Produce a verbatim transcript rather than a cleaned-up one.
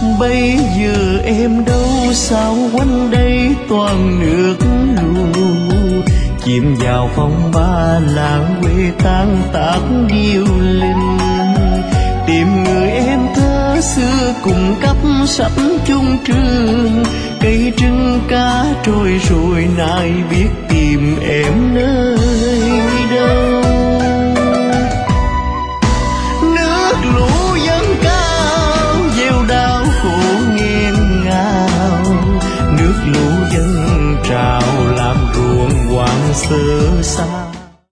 Bây giờ em đâu, sao quanh đây toàn nước lũ. Chìm vào phong ba làng quê tan tác điêu linh. Tìm người em thơ xưa cùng cấp sách chung trường. Cây trưng cá trôi rồi nay biết tìm em nơi đâu. Nước lũ dâng cao gieo đau khổ nghẹn ngào. Nước lũ dâng trào làm ruộng hoang sơ xa.